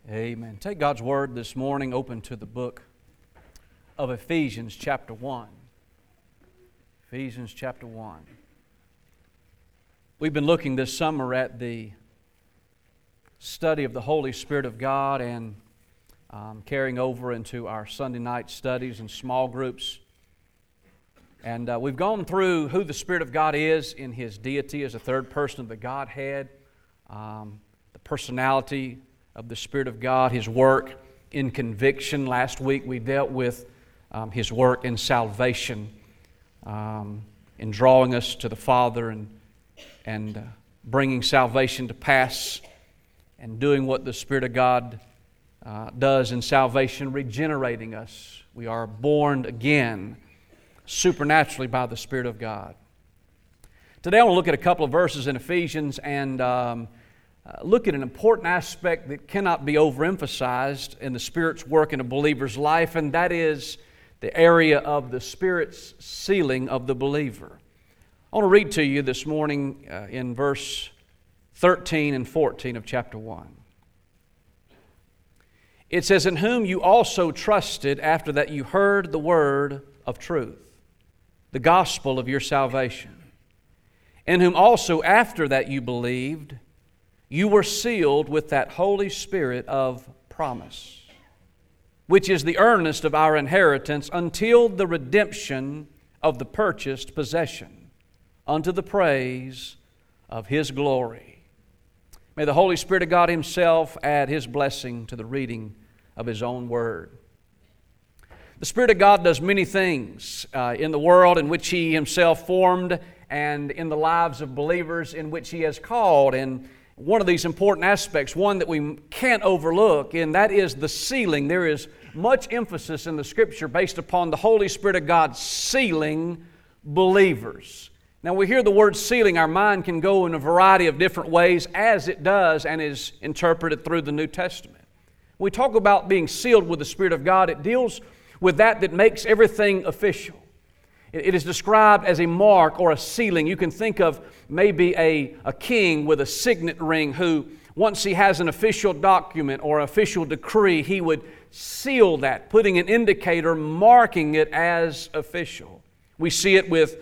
Amen. Take God's Word this morning, open to the book of Ephesians chapter 1. Ephesians chapter 1. We've been looking this summer at the study of the Holy Spirit of God and carrying over into our Sunday night studies and small groups. And we've gone through who the Spirit of God is in His deity as a third person of the Godhead, the personality of the Spirit of God, His work in conviction. Last week we dealt with His work in salvation, in drawing us to the Father and bringing salvation to pass and doing what the Spirit of God does in salvation, regenerating us. We are born again supernaturally by the Spirit of God. Today I want to look at a couple of verses in Ephesians and look at an important aspect that cannot be overemphasized in the Spirit's work in a believer's life, and that is the area of the Spirit's sealing of the believer. I want to read to you this morning in verse 13 and 14 of chapter 1. It says, "In whom you also trusted after that you heard the word of truth, the gospel of your salvation, in whom also after that you believed, you were sealed with that Holy Spirit of promise, which is the earnest of our inheritance until the redemption of the purchased possession, unto the praise of His glory." May the Holy Spirit of God Himself add His blessing to the reading of His own Word. The Spirit of God does many things in the world in which He Himself formed and in the lives of believers in which He has called. And one of these important aspects, one that we can't overlook, and that is the sealing. There is much emphasis in the Scripture based upon the Holy Spirit of God sealing believers. Now, we hear the word sealing, our mind can go in a variety of different ways, as it does and is interpreted through the New Testament. When we talk about being sealed with the Spirit of God, it deals with that makes everything official. It is described as a mark or a sealing. You can think of maybe a king with a signet ring who, once he has an official document or official decree, he would seal that, putting an indicator, marking it as official. We see it with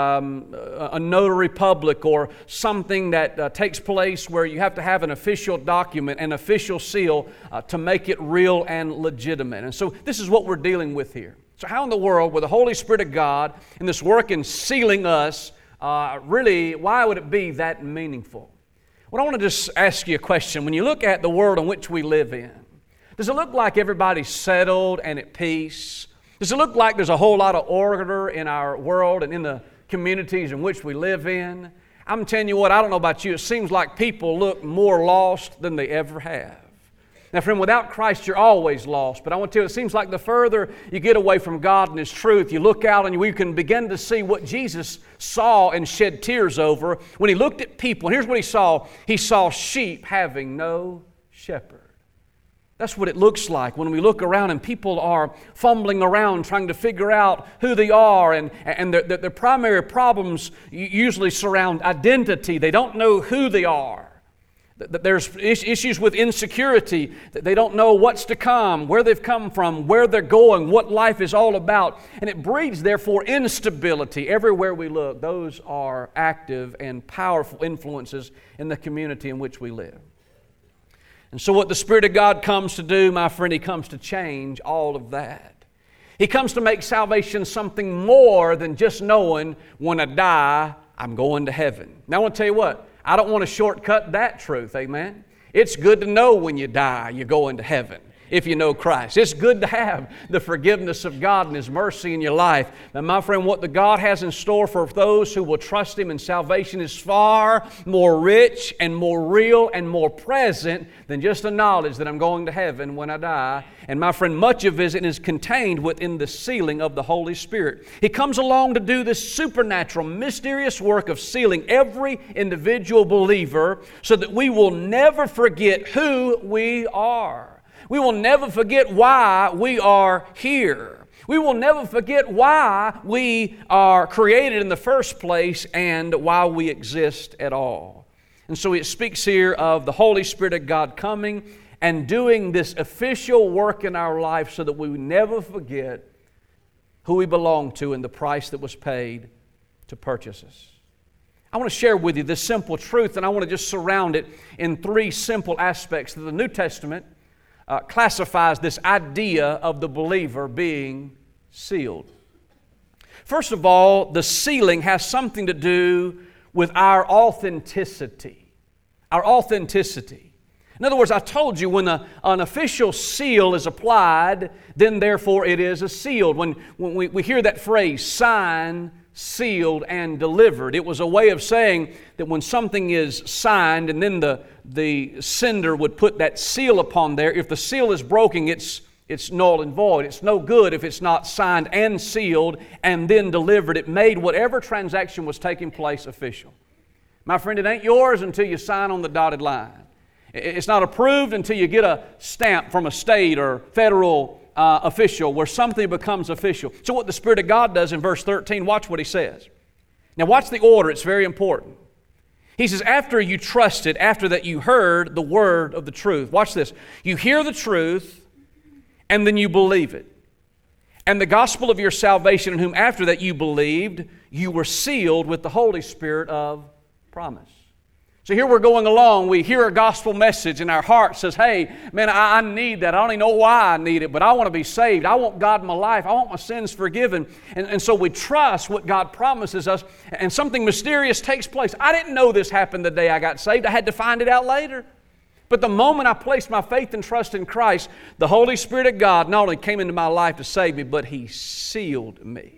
a notary public or something that takes place where you have to have an official document, an official seal to make it real and legitimate. And so this is what we're dealing with here. So how in the world, with the Holy Spirit of God and this work in sealing us, really, why would it be that meaningful? Well, I want to just ask you a question. When you look at the world in which we live in, does it look like everybody's settled and at peace? Does it look like there's a whole lot of order in our world and in the communities in which we live in? I'm telling you what, I don't know about you, it seems like people look more lost than they ever have. Now, friend, without Christ, you're always lost. But I want to tell you, it seems like the further you get away from God and His truth, you look out and you can begin to see what Jesus saw and shed tears over when He looked at people. And here's what He saw. He saw sheep having no shepherd. That's what it looks like when we look around and people are fumbling around trying to figure out who they are. And their primary problems usually surround identity. They don't know who they are. There's issues with insecurity. They don't know what's to come, where they've come from, where they're going, what life is all about. And it breeds, therefore, instability everywhere we look. Those are active and powerful influences in the community in which we live. And so what the Spirit of God comes to do, my friend, He comes to change all of that. He comes to make salvation something more than just knowing when I die, I'm going to heaven. Now I want to tell you what, I don't want to shortcut that truth, amen? It's good to know when you die, you're going to heaven. If you know Christ. It's good to have the forgiveness of God and His mercy in your life. Now, my friend, what the God has in store for those who will trust Him in salvation is far more rich and more real and more present than just the knowledge that I'm going to heaven when I die. And my friend, much of it is contained within the sealing of the Holy Spirit. He comes along to do this supernatural, mysterious work of sealing every individual believer so that we will never forget who we are. We will never forget why we are here. We will never forget why we are created in the first place and why we exist at all. And so it speaks here of the Holy Spirit of God coming and doing this official work in our life so that we never forget who we belong to and the price that was paid to purchase us. I want to share with you this simple truth, and I want to just surround it in three simple aspects that the New Testament classifies this idea of the believer being sealed. First of all, the sealing has something to do with our authenticity. Our authenticity. In other words, I told you when an official seal is applied, then therefore it is a sealed. When we hear that phrase, signed, sealed, and delivered, it was a way of saying that when something is signed and then the sender would put that seal upon there, if the seal is broken, it's null and void. It's no good if it's not signed and sealed and then delivered. It made whatever transaction was taking place official. My friend, it ain't yours until you sign on the dotted line. It's not approved until you get a stamp from a state or federal official where something becomes official. So what the Spirit of God does in verse 13, watch what He says. Now watch the order, it's very important. He says, after you trusted, after that you heard the word of the truth. Watch this. You hear the truth, and then you believe it. And the gospel of your salvation, in whom after that you believed, you were sealed with the Holy Spirit of promise. So here we're going along, we hear a gospel message and our heart says, hey, man, I need that. I don't even know why I need it, but I want to be saved. I want God in my life. I want my sins forgiven. And so we trust what God promises us, and something mysterious takes place. I didn't know this happened the day I got saved. I had to find it out later. But the moment I placed my faith and trust in Christ, the Holy Spirit of God not only came into my life to save me, but He sealed me.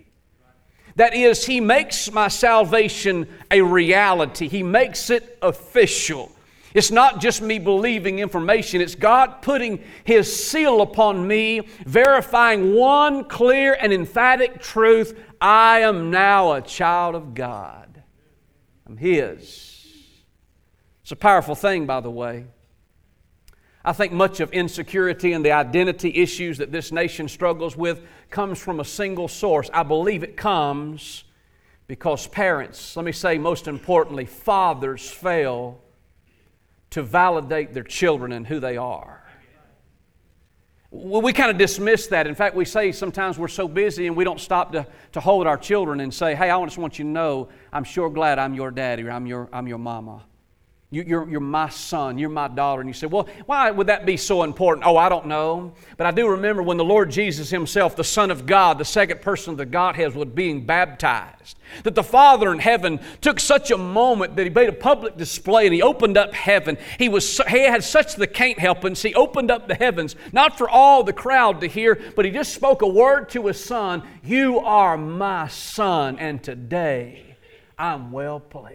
That is, He makes my salvation a reality. He makes it official. It's not just me believing information. It's God putting His seal upon me, verifying one clear and emphatic truth. I am now a child of God. I'm His. It's a powerful thing, by the way. I think much of insecurity and the identity issues that this nation struggles with comes from a single source. I believe it comes because parents, let me say most importantly, fathers fail to validate their children and who they are. We kind of dismiss that. In fact, we say sometimes we're so busy and we don't stop to hold our children and say, hey, I just want you to know I'm sure glad I'm your daddy or I'm your mama. You're my son, you're my daughter. And you say, well, why would that be so important? Oh, I don't know. But I do remember when the Lord Jesus Himself, the Son of God, the second person of the Godhead, was being baptized, that the Father in heaven took such a moment that He made a public display and He opened up heaven. He had such the can't help it. He opened up the heavens, not for all the crowd to hear, but He just spoke a word to His Son. You are my Son, and today I'm well pleased.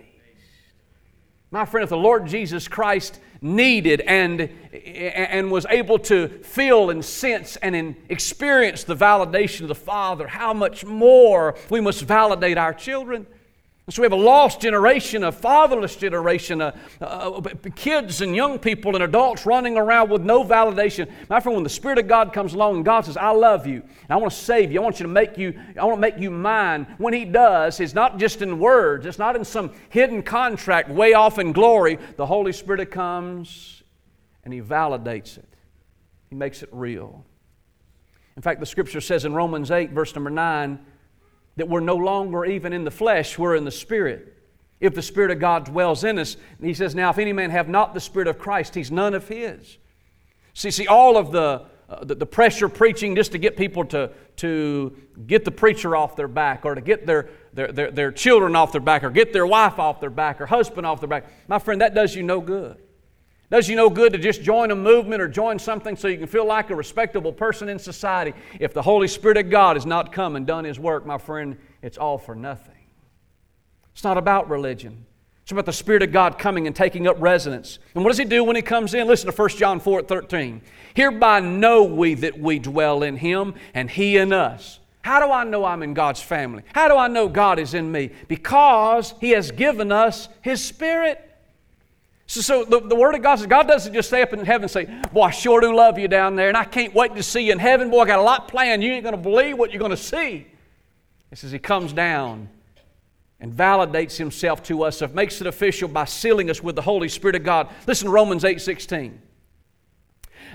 My friend, if the Lord Jesus Christ needed and was able to feel and sense and experience the validation of the Father, how much more we must validate our children. And so we have a lost generation, a fatherless generation, kids and young people and adults running around with no validation. My friend, when the Spirit of God comes along and God says, I love you, and I want to save you, I want to make you mine. When He does, it's not just in words, it's not in some hidden contract way off in glory. The Holy Spirit comes and He validates it. He makes it real. In fact, the Scripture says in Romans 8, verse number 9, that we're no longer even in the flesh, we're in the Spirit. If the Spirit of God dwells in us, He says, now if any man have not the Spirit of Christ, he's none of His. See, all of the pressure preaching just to get people to get the preacher off their back, or to get their children off their back, or get their wife off their back, or husband off their back. My friend, that does you no good. Does you no good to just join a movement or join something so you can feel like a respectable person in society. If the Holy Spirit of God has not come and done His work, my friend, it's all for nothing. It's not about religion. It's about the Spirit of God coming and taking up residence. And what does He do when He comes in? Listen to 1 John 4:13. Hereby know we that we dwell in Him and He in us. How do I know I'm in God's family? How do I know God is in me? Because He has given us His Spirit. So the Word of God says, God doesn't just stay up in heaven and say, boy, I sure do love you down there, and I can't wait to see you in heaven. Boy, I got a lot planned. You ain't going to believe what you're going to see. It says He comes down and validates Himself to us, makes it official by sealing us with the Holy Spirit of God. Listen to Romans 8:16.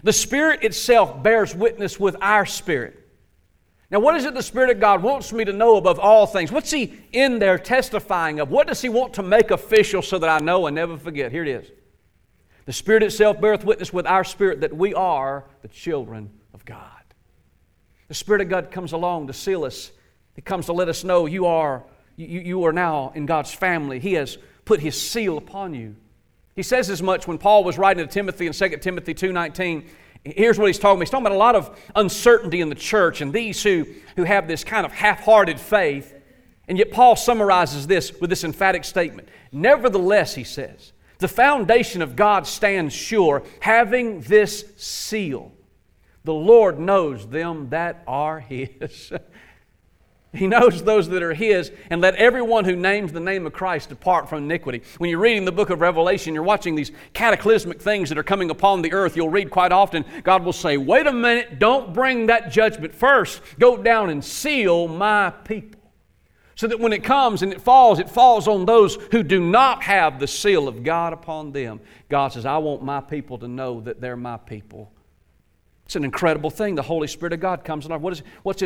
The Spirit itself bears witness with our spirit. Now, what is it the Spirit of God wants me to know above all things? What's He in there testifying of? What does He want to make official so that I know and never forget? Here it is. The Spirit itself beareth witness with our spirit that we are the children of God. The Spirit of God comes along to seal us. He comes to let us know you are now in God's family. He has put His seal upon you. He says as much when Paul was writing to Timothy in 2 Timothy 2:19. Here's what he's talking about. He's talking about a lot of uncertainty in the church and these who have this kind of half-hearted faith. And yet Paul summarizes this with this emphatic statement. Nevertheless, he says, the foundation of God stands sure, having this seal. The Lord knows them that are His. He knows those that are His, and let everyone who names the name of Christ depart from iniquity. When you're reading the book of Revelation, you're watching these cataclysmic things that are coming upon the earth. You'll read quite often, God will say, wait a minute, don't bring that judgment first. Go down and seal my people. So that when it comes and it falls on those who do not have the seal of God upon them. God says, I want my people to know that they're my people. It's an incredible thing. The Holy Spirit of God comes along. One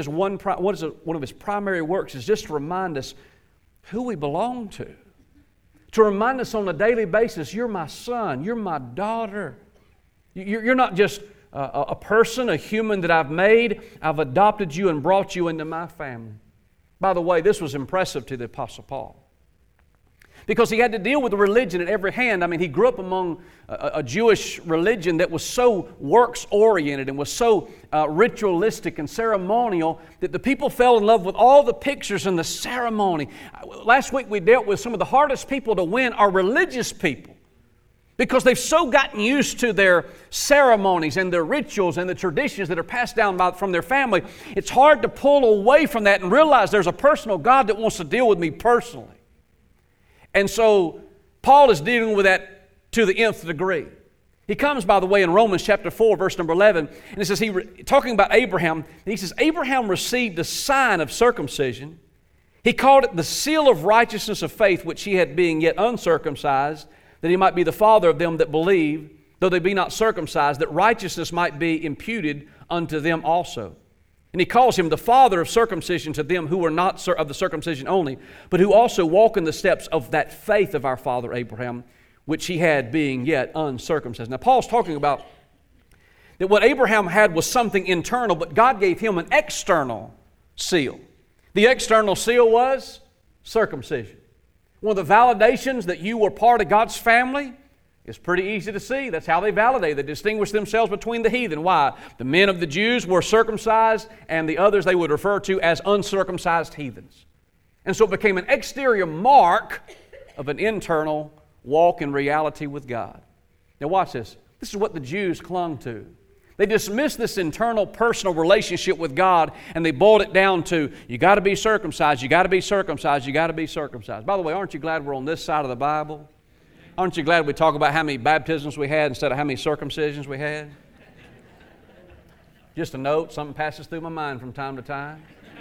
of His primary works is just to remind us who we belong to. To remind us on a daily basis, you're my son, you're my daughter. You're not just a person, a human that I've made. I've adopted you and brought you into my family. By the way, this was impressive to the Apostle Paul, because he had to deal with the religion at every hand. I mean, he grew up among a Jewish religion that was so works-oriented and was so ritualistic and ceremonial that the people fell in love with all the pictures and the ceremony. Last week we dealt with some of the hardest people to win are religious people, because they've so gotten used to their ceremonies and their rituals and the traditions that are passed down from their family. It's hard to pull away from that and realize there's a personal God that wants to deal with me personally. And so Paul is dealing with that to the nth degree. He comes, by the way, in Romans chapter 4, verse number 11, and it says, talking about Abraham, and he says, Abraham received the sign of circumcision. He called it the seal of righteousness of faith, which he had being yet uncircumcised, that he might be the father of them that believe, though they be not circumcised, that righteousness might be imputed unto them also. And he calls him the father of circumcision to them who are not of the circumcision only, but who also walk in the steps of that faith of our father Abraham, which he had being yet uncircumcised. Now Paul's talking about that what Abraham had was something internal, but God gave him an external seal. The external seal was circumcision. One of the validations that you were part of God's family is pretty easy to see. That's how they validate. They distinguish themselves between the heathen. Why? The men of the Jews were circumcised, and the others they would refer to as uncircumcised heathens. And so it became an exterior mark of an internal walk in reality with God. Now watch this. This is what the Jews clung to. They dismissed this internal personal relationship with God, and they boiled it down to, you got to be circumcised, you got to be circumcised, you got to be circumcised. By the way, aren't you glad we're on this side of the Bible? Aren't you glad we talk about how many baptisms we had instead of how many circumcisions we had? Just a note, something passes through my mind from time to time.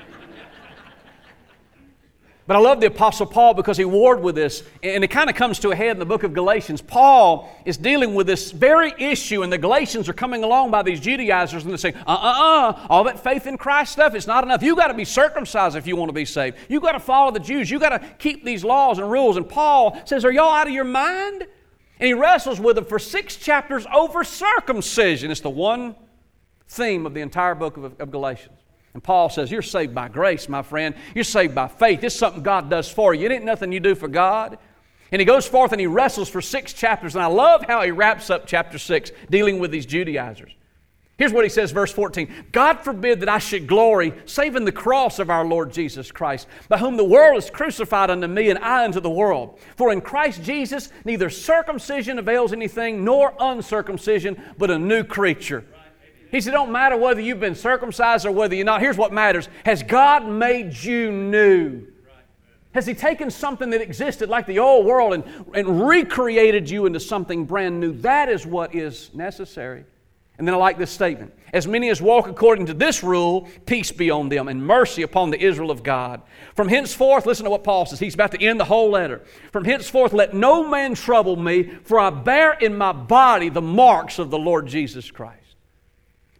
But I love the Apostle Paul because he warred with this, and it kind of comes to a head in the book of Galatians. Paul is dealing with this very issue, and the Galatians are coming along by these Judaizers, and they're saying, all that faith in Christ stuff, it's not enough. You got to be circumcised if you want to be saved. You got to follow the Jews. You got to keep these laws and rules. And Paul says, are y'all out of your mind? And he wrestles with them for 6 chapters over circumcision. It's the one theme of the entire book of Galatians. And Paul says, you're saved by grace, my friend. You're saved by faith. It's something God does for you. It ain't nothing you do for God. And he goes forth and he wrestles for 6 chapters. And I love how he wraps up chapter 6, dealing with these Judaizers. Here's what he says, verse 14. God forbid that I should glory, save in the cross of our Lord Jesus Christ, by whom the world is crucified unto me, and I unto the world. For in Christ Jesus neither circumcision avails anything, nor uncircumcision, but a new creature. He said, it don't matter whether you've been circumcised or whether you're not. Here's what matters. Has God made you new? Has He taken something that existed like the old world and recreated you into something brand new? That is what is necessary. And then I like this statement. As many as walk according to this rule, peace be on them and mercy upon the Israel of God. From henceforth, listen to what Paul says. He's about to end the whole letter. From henceforth, let no man trouble me, for I bear in my body the marks of the Lord Jesus Christ.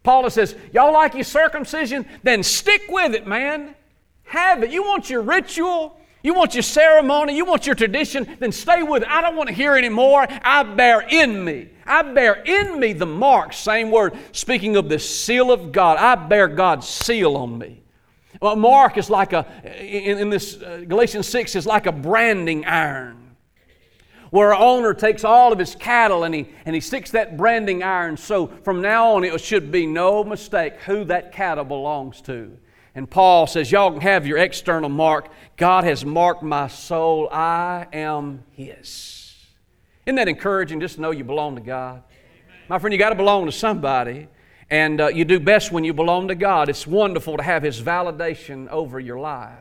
Paul says, y'all like your circumcision? Then stick with it, man. Have it. You want your ritual? You want your ceremony? You want your tradition? Then stay with it. I don't want to hear anymore. I bear in me the mark, same word, speaking of the seal of God. I bear God's seal on me. Well, mark is like in this Galatians 6 is like a branding iron, where an owner takes all of his cattle and he sticks that branding iron, so from now on it should be no mistake who that cattle belongs to. And Paul says, y'all can have your external mark. God has marked my soul. I am His. Isn't that encouraging, just to know you belong to God? Amen. My friend, you got to belong to somebody, and you do best when you belong to God. It's wonderful to have His validation over your life.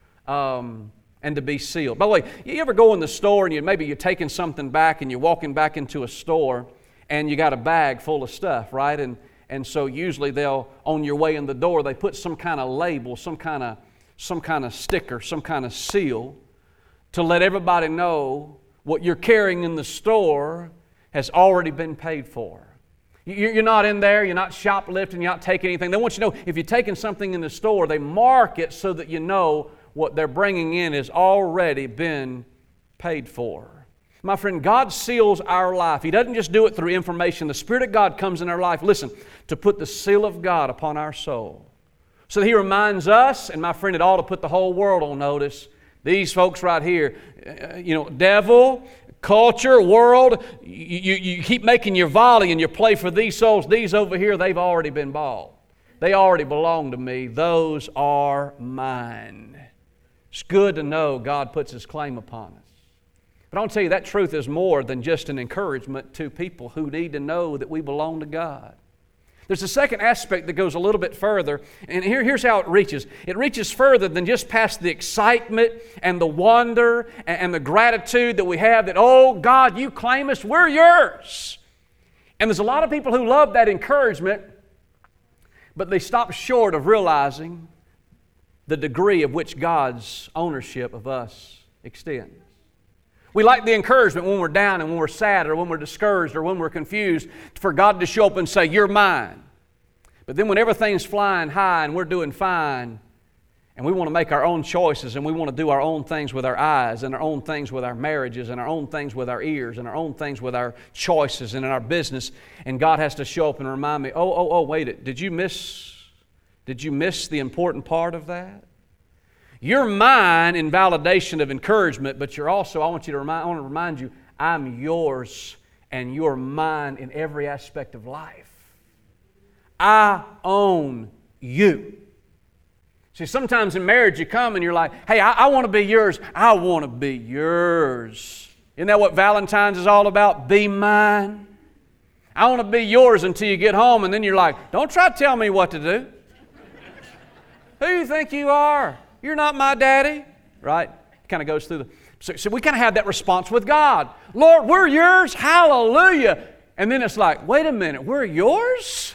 And to be sealed. By the way, you ever go in the store and maybe you're taking something back and you're walking back into a store and you got a bag full of stuff, right? And so usually they'll, on your way in the door, they put some kind of label, some kind of sticker, some kind of seal to let everybody know what you're carrying in the store has already been paid for. You're not in there, you're not shoplifting, you're not taking anything. They want you to know if you're taking something in the store, they mark it so that you know what they're bringing in has already been paid for. My friend, God seals our life. He doesn't just do it through information. The Spirit of God comes in our life, listen, to put the seal of God upon our soul. So that He reminds us, and my friend, it ought to put the whole world on notice, these folks right here, devil, culture, world, you keep making your volley and your play for these souls. These over here, they've already been bought. They already belong to me. Those are mine. It's good to know God puts His claim upon us. But I'll tell you, that truth is more than just an encouragement to people who need to know that we belong to God. There's a second aspect that goes a little bit further, and here's how it reaches. It reaches further than just past the excitement and the wonder and the gratitude that we have that, oh, God, you claim us, we're yours. And there's a lot of people who love that encouragement, but they stop short of realizing the degree of which God's ownership of us extends. We like the encouragement when we're down and when we're sad or when we're discouraged or when we're confused for God to show up and say, you're mine. But then when everything's flying high and we're doing fine and we want to make our own choices and we want to do our own things with our eyes and our own things with our marriages and our own things with our ears and our own things with our choices and in our business, and God has to show up and remind me, wait, did you miss the important part of that? You're mine in validation of encouragement, but you're also, I want to remind you, I'm yours and you're mine in every aspect of life. I own you. See, sometimes in marriage you come and you're like, hey, I want to be yours. I want to be yours. Isn't that what Valentine's is all about? Be mine. I want to be yours until you get home, and then you're like, don't try to tell me what to do. Who do you think you are? You're not my daddy, right? It kind of goes through so we kind of have that response with God. Lord, we're yours, hallelujah. And then it's like, wait a minute, we're yours?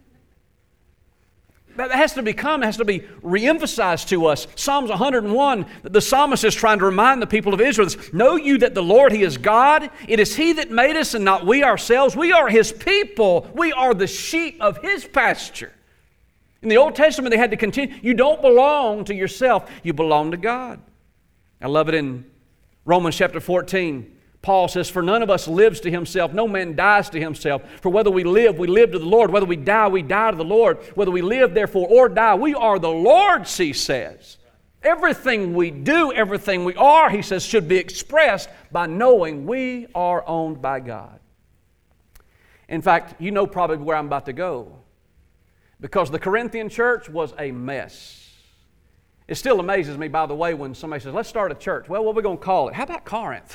That has to be reemphasized to us. Psalms 101, the psalmist is trying to remind the people of Israel, know you that the Lord, He is God. It is He that made us and not we ourselves. We are His people. We are the sheep of His pasture. In the Old Testament, they had to continue. You don't belong to yourself. You belong to God. I love it in Romans chapter 14. Paul says, for none of us lives to himself. No man dies to himself. For whether we live to the Lord. Whether we die to the Lord. Whether we live, therefore, or die, we are the Lord's, he says. Everything we do, everything we are, he says, should be expressed by knowing we are owned by God. In fact, you know probably where I'm about to go. Because the Corinthian church was a mess. It still amazes me, by the way, when somebody says, let's start a church. Well, what are we going to call it? How about Corinth?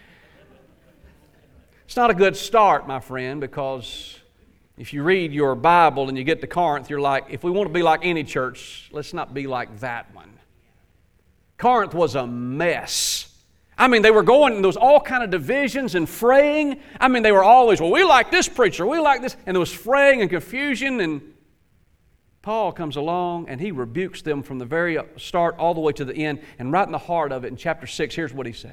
It's not a good start, my friend, because if you read your Bible and you get to Corinth, you're like, if we want to be like any church, let's not be like that one. Corinth was a mess. I mean, they were going, there was all kind of divisions and fraying. I mean, they were always, well, we like this preacher, we like this. And there was fraying and confusion, and Paul comes along and he rebukes them from the very start all the way to the end. And right in the heart of it, in chapter 6, here's what he says.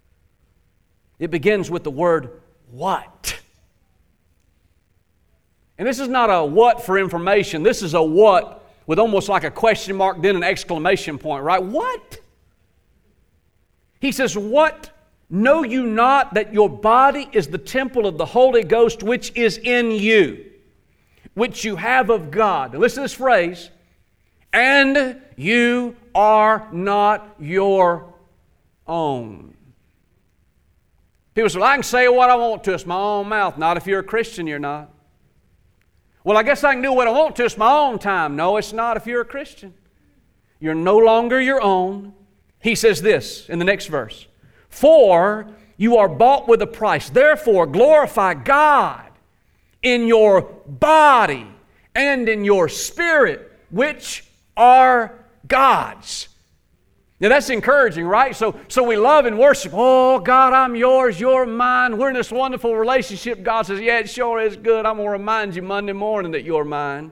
It begins with the word, what? And this is not a what for information. This is a what with almost like a question mark, then an exclamation point, right? What? He says, what? Know you not that your body is the temple of the Holy Ghost which is in you, which you have of God. Now listen to this phrase, and you are not your own. People say, well, I can say what I want to. It's my own mouth. Not if you're a Christian, you're not. Well, I guess I can do what I want to. It's my own time. No, it's not if you're a Christian. You're no longer your own. He says this in the next verse. For you are bought with a price. Therefore, glorify God in your body and in your spirit, which are God's. Now that's encouraging, right? So we love and worship. Oh, God, I'm yours, you're mine. We're in this wonderful relationship. God says, yeah, it sure is good. I'm going to remind you Monday morning that you're mine.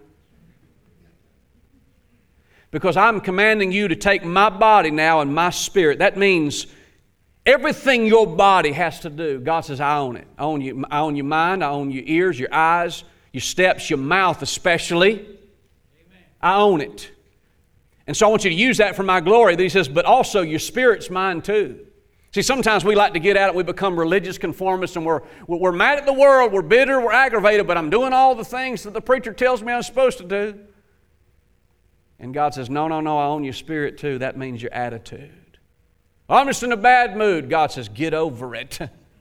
Because I'm commanding you to take my body now and my spirit. That means everything your body has to do, God says, I own it. I own you. I own your mind. I own your ears, your eyes, your steps, your mouth especially. Amen. I own it. And so I want you to use that for my glory. Then he says, but also your spirit's mine too. See, sometimes we like to get at it. We become religious conformists and we're mad at the world. We're bitter. We're aggravated. But I'm doing all the things that the preacher tells me I'm supposed to do. And God says, no, I own your spirit too. That means your attitude. I'm just in a bad mood. God says, get over it.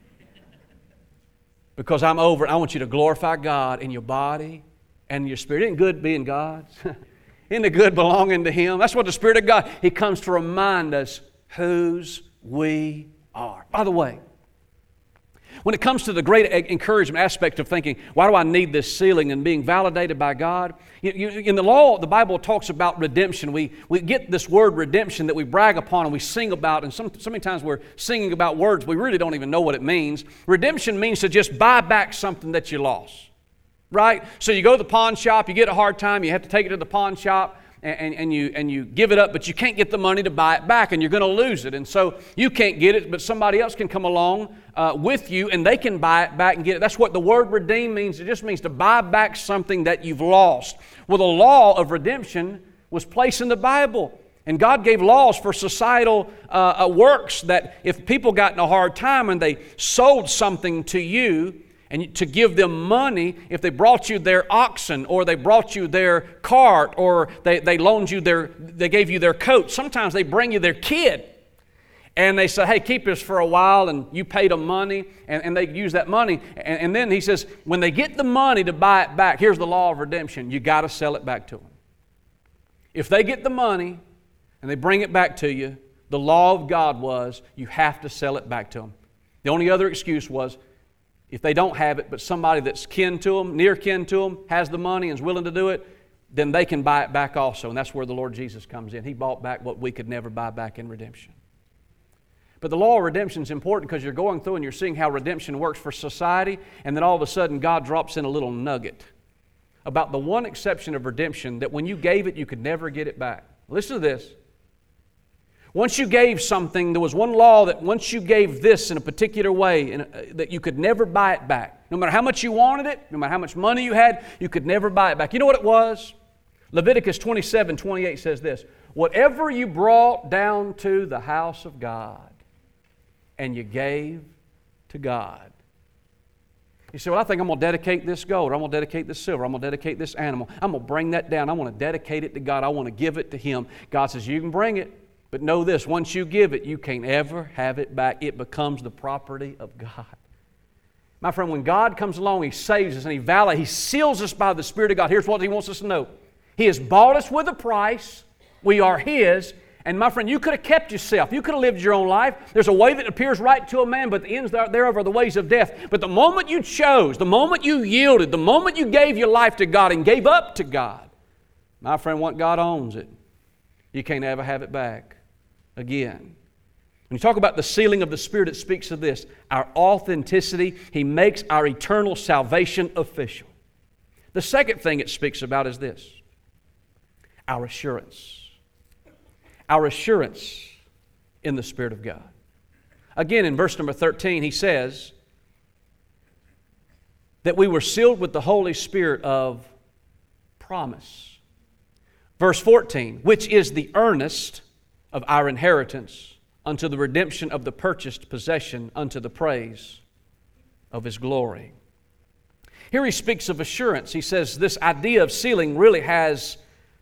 Because I'm over it. I want you to glorify God in your body and your spirit. Isn't it good being God's? Isn't it good belonging to Him? That's what the Spirit of God, He comes to remind us whose we are. By the way, when it comes to the great encouragement aspect of thinking, why do I need this sealing and being validated by God? In the law, the Bible talks about redemption. We get this word redemption that we brag upon and we sing about, and so many times we're singing about words we really don't even know what it means. Redemption means to just buy back something that you lost, right? So you go to the pawn shop, you get a hard time, you have to take it to the pawn shop, and you give it up, but you can't get the money to buy it back, and you're going to lose it. And so you can't get it, but somebody else can come along with you, and they can buy it back and get it. That's what the word redeem means. It just means to buy back something that you've lost. Well, the law of redemption was placed in the Bible. And God gave laws for societal works that if people got in a hard time and they sold something to you, and to give them money, if they brought you their oxen or they brought you their cart or they loaned you they gave you their coat. Sometimes they bring you their kid and they say, hey, keep this for a while, and you paid them money and they use that money. And then he says, when they get the money to buy it back, here's the law of redemption. You got to sell it back to them. If they get the money and they bring it back to you, the law of God was you have to sell it back to them. The only other excuse was, if they don't have it, but somebody that's kin to them, near kin to them, has the money and is willing to do it, then they can buy it back also. And that's where the Lord Jesus comes in. He bought back what we could never buy back in redemption. But the law of redemption is important because you're going through and you're seeing how redemption works for society, and then all of a sudden God drops in a little nugget about the one exception of redemption that when you gave it, you could never get it back. Listen to this. Once you gave something, there was one law that once you gave this in a particular way, that you could never buy it back. No matter how much you wanted it, no matter how much money you had, you could never buy it back. You know what it was? Leviticus 27:28 says this, whatever you brought down to the house of God and you gave to God. You say, well, I think I'm going to dedicate this gold, or I'm going to dedicate this silver, I'm going to dedicate this animal. I'm going to bring that down. I want to dedicate it to God. I want to give it to Him. God says, you can bring it. But know this, once you give it, you can't ever have it back. It becomes the property of God. My friend, when God comes along, He saves us and He seals us by the Spirit of God. Here's what He wants us to know. He has bought us with a price. We are His. And my friend, you could have kept yourself. You could have lived your own life. There's a way that appears right to a man, but the ends thereof are the ways of death. But the moment you chose, the moment you yielded, the moment you gave your life to God and gave up to God, my friend, once God owns it, you can't ever have it back again. When you talk about the sealing of the Spirit, it speaks of this. Our authenticity, He makes our eternal salvation official. The second thing it speaks about is this. Our assurance. Our assurance in the Spirit of God. Again, in verse number 13, he says, that we were sealed with the Holy Spirit of promise. Verse 14, which is the earnest of our inheritance unto the redemption of the purchased possession unto the praise of His glory. Here he speaks of assurance. He says this idea of sealing really has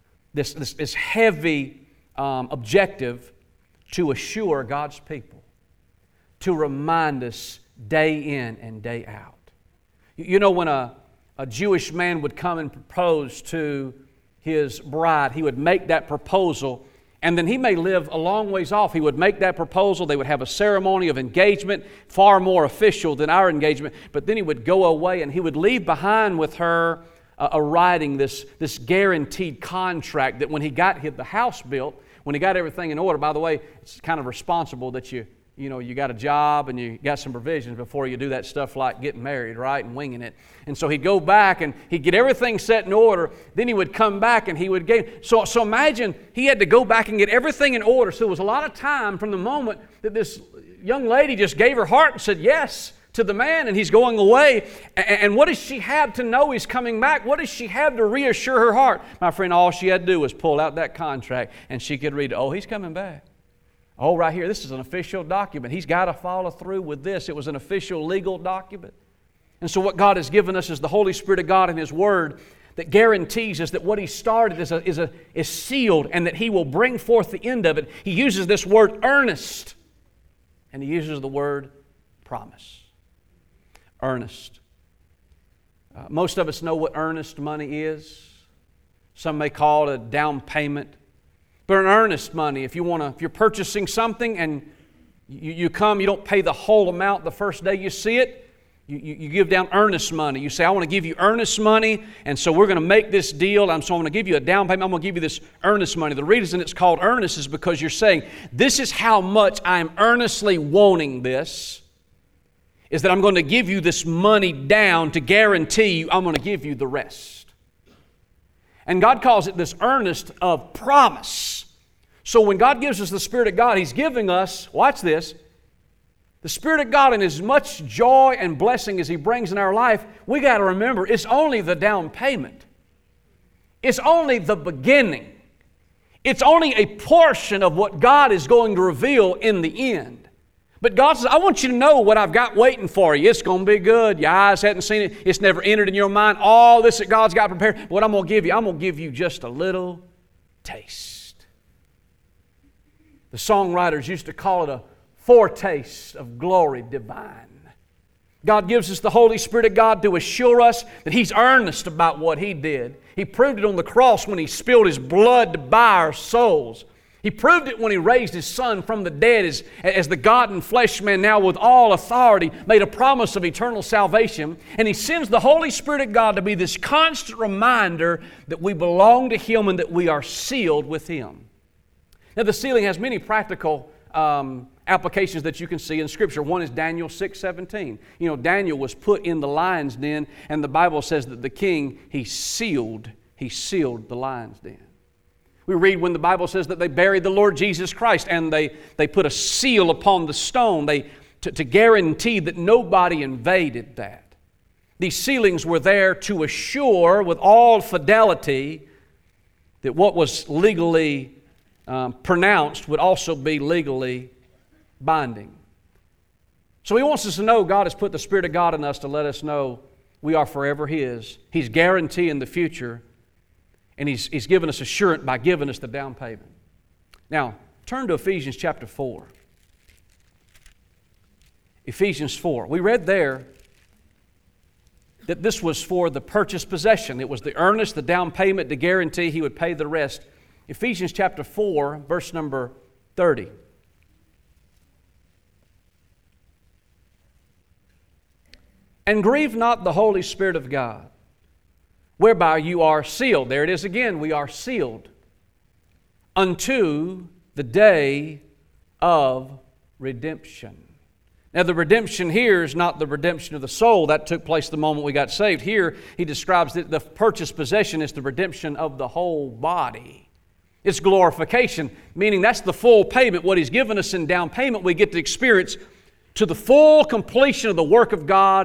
this heavy objective to assure God's people, to remind us day in and day out. You know, when a Jewish man would come and propose to his bride, he would make that proposal, and then he may live a long ways off. He would make that proposal. They would have a ceremony of engagement, far more official than our engagement, but then he would go away and he would leave behind with her a writing, this guaranteed contract that when he got the house built, when he got everything in order. By the way, it's kind of responsible that you got a job and you got some provisions before you do that stuff like getting married, right, and winging it. And so he'd go back and he'd get everything set in order. Then he would come back and he would get... So imagine he had to go back and get everything in order. So it was a lot of time from the moment that this young lady just gave her heart and said yes to the man, and he's going away. And what does she have to know he's coming back? What does she have to reassure her heart? My friend, all she had to do was pull out that contract and she could read, oh, he's coming back. Oh, right here, this is an official document. He's got to follow through with this. It was an official legal document. And so what God has given us is the Holy Spirit of God and His Word that guarantees us that what He started is sealed and that He will bring forth the end of it. He uses this word earnest, and He uses the word promise. Earnest. Most of us know what earnest money is. Some may call it a down payment. But an earnest money, if you're purchasing something and you come, you don't pay the whole amount the first day you see it. You give down earnest money. You say, I want to give you earnest money, and so we're going to make this deal, and so I'm going to give you a down payment. I'm going to give you this earnest money. The reason it's called earnest is because you're saying, this is how much I'm earnestly wanting this, is that I'm going to give you this money down to guarantee you I'm going to give you the rest. And God calls it this earnest of promise. So when God gives us the Spirit of God, He's giving us, watch this, the Spirit of God, in as much joy and blessing as He brings in our life, we got to remember it's only the down payment. It's only the beginning. It's only a portion of what God is going to reveal in the end. But God says, I want you to know what I've got waiting for you. It's going to be good. Your eyes hadn't seen it. It's never entered in your mind. All this that God's got prepared. What I'm going to give you just a little taste. The songwriters used to call it a foretaste of glory divine. God gives us the Holy Spirit of God to assure us that He's earnest about what He did. He proved it on the cross when He spilled His blood to buy our souls. He proved it when He raised His Son from the dead as the God and flesh man, now with all authority, made a promise of eternal salvation. And He sends the Holy Spirit of God to be this constant reminder that we belong to Him and that we are sealed with Him. Now, the sealing has many practical applications that you can see in Scripture. One is Daniel 6:17. You know, Daniel was put in the lion's den, and the Bible says that the king, he sealed the lion's den. We read when the Bible says that they buried the Lord Jesus Christ and they put a seal upon the stone to guarantee that nobody invaded that. These sealings were there to assure with all fidelity that what was legally pronounced would also be legally binding. So He wants us to know God has put the Spirit of God in us to let us know we are forever His. He's guaranteeing the future. And He's given us assurance by giving us the down payment. Now, turn to Ephesians chapter 4. Ephesians 4. We read there that this was for the purchased possession. It was the earnest, the down payment to guarantee He would pay the rest. Ephesians chapter 4, verse number 30. And grieve not the Holy Spirit of God, whereby you are sealed. There it is again. We are sealed unto the day of redemption. Now, the redemption here is not the redemption of the soul. That took place the moment we got saved. Here, he describes that the purchased possession is the redemption of the whole body. It's glorification, meaning that's the full payment. What He's given us in down payment, we get to experience to the full completion of the work of God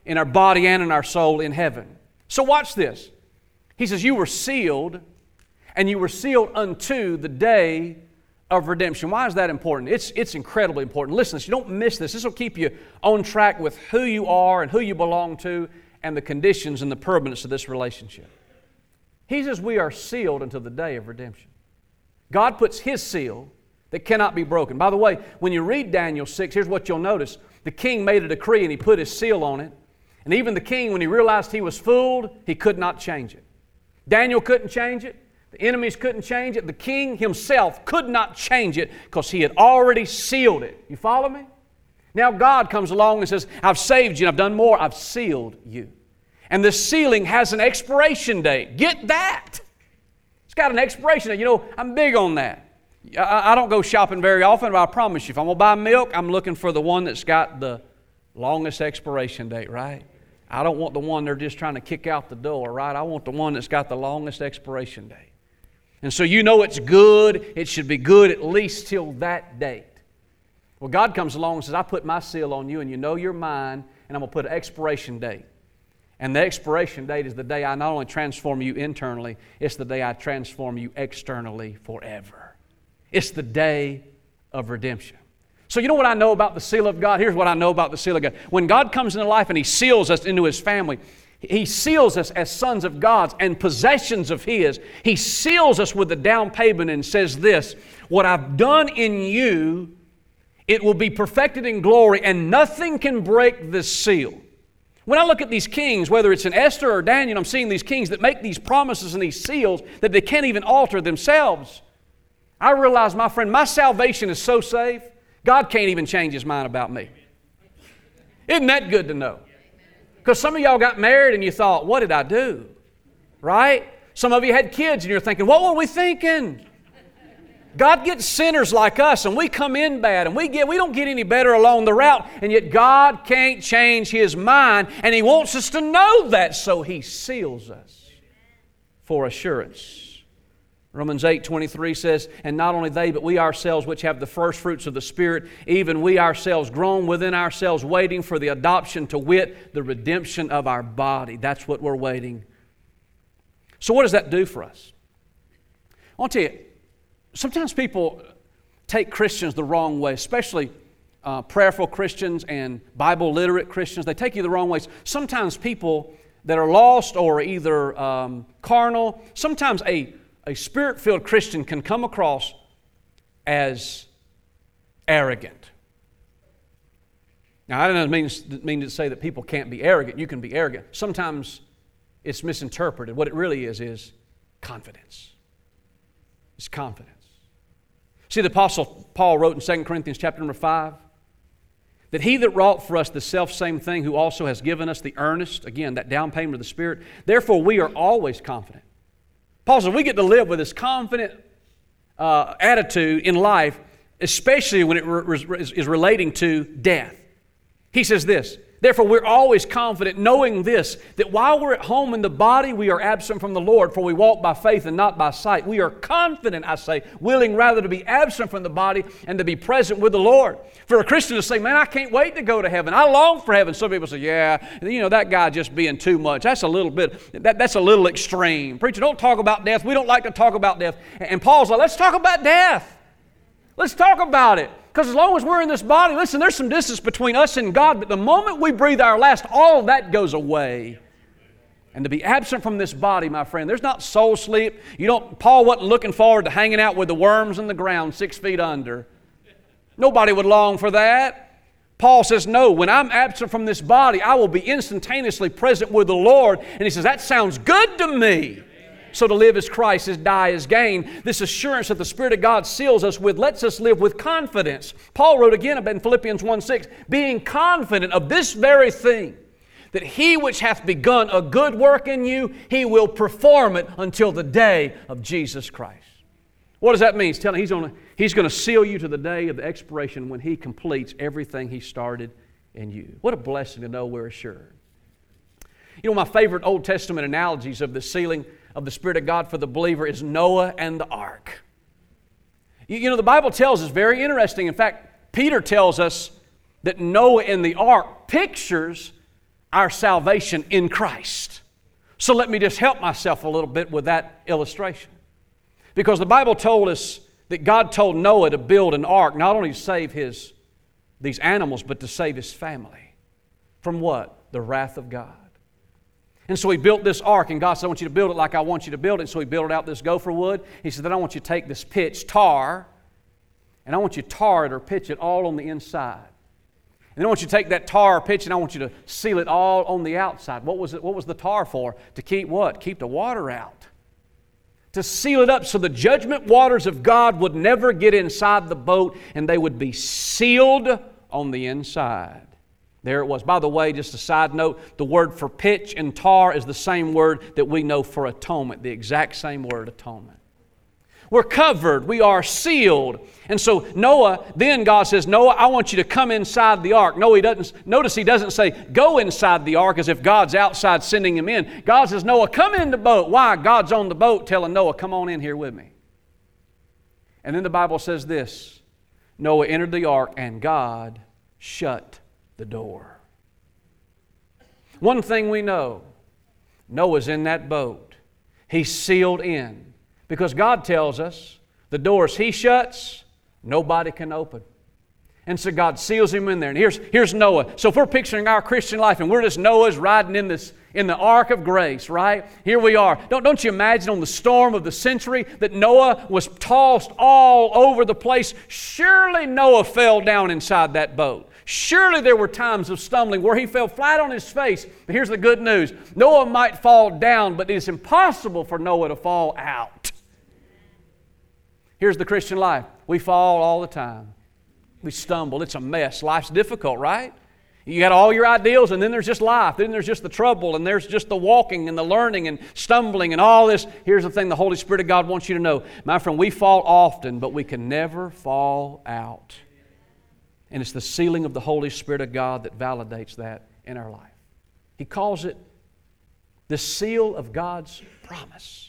in our body and in our soul in heaven. So watch this. He says, you were sealed, and you were sealed unto the day of redemption. Why is that important? It's incredibly important. Listen, you don't miss this. This will keep you on track with who you are and who you belong to and the conditions and the permanence of this relationship. He says we are sealed until the day of redemption. God puts His seal that cannot be broken. By the way, when you read Daniel 6, here's what you'll notice. The king made a decree and he put his seal on it. And even the king, when he realized he was fooled, he could not change it. Daniel couldn't change it. The enemies couldn't change it. The king himself could not change it because he had already sealed it. You follow me? Now God comes along and says, I've saved you and I've done more. I've sealed you. And the sealing has an expiration date. Get that. It's got an expiration date. You know, I'm big on that. I don't go shopping very often, but I promise you, if I'm going to buy milk, I'm looking for the one that's got the longest expiration date, right? I don't want the one they're just trying to kick out the door, right? I want the one that's got the longest expiration date. And so you know it's good. It should be good at least till that date. Well, God comes along and says, I put my seal on you and you know you're mine, and I'm going to put an expiration date. And the expiration date is the day I not only transform you internally, it's the day I transform you externally forever. It's the day of redemption. So you know what I know about the seal of God? Here's what I know about the seal of God. When God comes into life and He seals us into His family, He seals us as sons of God's and possessions of His. He seals us with the down payment and says this, what I've done in you, it will be perfected in glory, and nothing can break this seal. When I look at these kings, whether it's in Esther or Daniel, I'm seeing these kings that make these promises and these seals that they can't even alter themselves. I realize, my friend, my salvation is so safe, God can't even change His mind about me. Isn't that good to know? Because some of y'all got married and you thought, what did I do? Right? Some of you had kids and you're thinking, what were we thinking? God gets sinners like us and we come in bad and we don't get any better along the route, and yet God can't change His mind, and He wants us to know that, so He seals us for assurance. Romans 8:23 says, and not only they, but we ourselves which have the first fruits of the Spirit, even we ourselves groan within ourselves, waiting for the adoption, to wit, the redemption of our body. That's what we're waiting. So what does that do for us? I want to tell you, sometimes people take Christians the wrong way, especially prayerful Christians and Bible literate Christians. They take you the wrong ways. Sometimes people that are lost or either carnal, sometimes a Spirit-filled Christian can come across as arrogant. Now, I don't mean to say that people can't be arrogant. You can be arrogant. Sometimes it's misinterpreted. What it really is confidence. It's confidence. See, the Apostle Paul wrote in 2 Corinthians chapter number 5, that He that wrought for us the selfsame thing, who also has given us the earnest, again, that down payment of the Spirit, therefore we are always confident. Paul says we get to live with this confident attitude in life, especially when it is relating to death. He says this, therefore we're always confident, knowing this, that while we're at home in the body, we are absent from the Lord, for we walk by faith and not by sight. We are confident, I say, willing rather to be absent from the body and to be present with the Lord. For a Christian to say, man, I can't wait to go to heaven. I long for heaven. Some people say, yeah, you know, that guy just being too much. That's a little bit, that's a little extreme. Preacher, don't talk about death. We don't like to talk about death. And Paul's like, let's talk about death. Let's talk about it. Because as long as we're in this body, listen, there's some distance between us and God, but the moment we breathe our last, all of that goes away. And to be absent from this body, my friend, there's not soul sleep. Paul wasn't looking forward to hanging out with the worms in the ground 6 feet under. Nobody would long for that. Paul says, no, when I'm absent from this body, I will be instantaneously present with the Lord. And he says, that sounds good to me. So to live as Christ, as die as gain. This assurance that the Spirit of God seals us with lets us live with confidence. Paul wrote again in Philippians 1:6, being confident of this very thing, that He which hath begun a good work in you, He will perform it until the day of Jesus Christ. What does that mean? He's telling He's going to seal you to the day of the expiration when He completes everything He started in you. What a blessing to know we're assured. You know, my favorite Old Testament analogies of the sealing of the Spirit of God for the believer is Noah and the ark. You know, the Bible tells us, very interesting. In fact, Peter tells us that Noah and the ark pictures our salvation in Christ. So let me just help myself a little bit with that illustration. Because the Bible told us that God told Noah to build an ark, not only to save these animals, but to save his family. From what? The wrath of God. And so he built this ark, and God said, I want you to build it like I want you to build it. And so he built it out this gopher wood. He said, then I want you to take this pitch, tar, and I want you to tar it or pitch it all on the inside. And then I want you to take that tar or pitch, and I want you to seal it all on the outside. What was the tar for? To keep what? Keep the water out. To seal it up so the judgment waters of God would never get inside the boat, and they would be sealed on the inside. There it was. By the way, just a side note, the word for pitch and tar is the same word that we know for atonement, the exact same word, atonement. We're covered. We are sealed. And so Noah, then God says, Noah, I want you to come inside the ark. No, he doesn't. Notice he doesn't say, go inside the ark as if God's outside sending him in. God says, Noah, come in the boat. Why? God's on the boat telling Noah, come on in here with me. And then the Bible says this, Noah entered the ark and God shut the door. One thing we know, Noah's in that boat. He's sealed in. Because God tells us the doors He shuts, nobody can open. And so God seals him in there. And here's Noah. So if we're picturing our Christian life and we're just Noah's riding in the ark of grace, right? Here we are. Don't you imagine on the storm of the century that Noah was tossed all over the place? Surely Noah fell down inside that boat. Surely there were times of stumbling where he fell flat on his face. But here's the good news. Noah might fall down, but it's impossible for Noah to fall out. Here's the Christian life. We fall all the time. We stumble. It's a mess. Life's difficult, right? You got all your ideals, and then there's just life. Then there's just the trouble, and there's just the walking and the learning and stumbling and all this. Here's the thing the Holy Spirit of God wants you to know. My friend, we fall often, but we can never fall out. And it's the sealing of the Holy Spirit of God that validates that in our life. He calls it the seal of God's promise.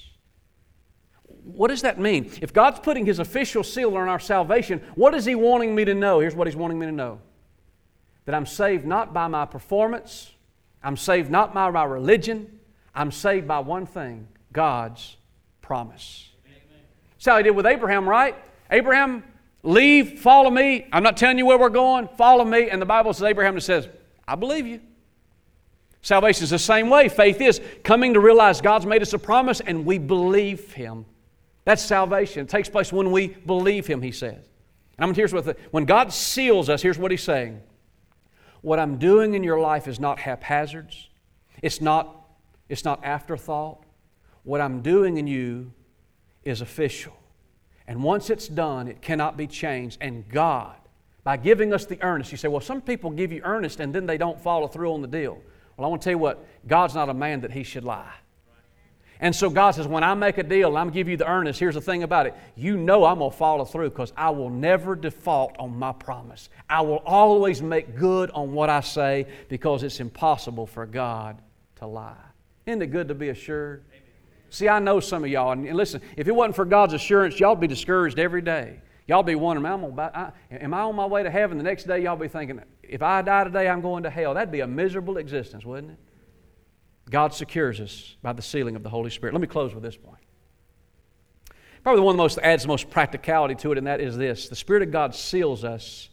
What does that mean? If God's putting His official seal on our salvation, what is He wanting me to know? Here's what He's wanting me to know. That I'm saved not by my performance. I'm saved not by my religion. I'm saved by one thing, God's promise. Amen. That's how He did with Abraham, right? Abraham, leave, follow me. I'm not telling you where we're going. Follow me. And the Bible says, Abraham just says, I believe you. Salvation is the same way. Faith is coming to realize God's made us a promise and we believe Him. That's salvation. It takes place when we believe Him, He says. And here's when God seals us, here's what He's saying. What I'm doing in your life is not haphazards. It's not afterthought. What I'm doing in you is official. And once it's done, it cannot be changed. And God, by giving us the earnest, you say, well, some people give you earnest and then they don't follow through on the deal. Well, I want to tell you what, God's not a man that He should lie. And so God says, when I make a deal and I'm give you the earnest, here's the thing about it. You know I'm going to follow through because I will never default on my promise. I will always make good on what I say because it's impossible for God to lie. Isn't it good to be assured? Amen. See, I know some of y'all, and listen, if it wasn't for God's assurance, y'all would be discouraged every day. Y'all be wondering, am I on my way to heaven? The next day y'all be thinking, if I die today, I'm going to hell. That'd be a miserable existence, wouldn't it? God secures us by the sealing of the Holy Spirit. Let me close with this point. Probably the one that adds the most practicality to it, and that is this. The Spirit of God seals us,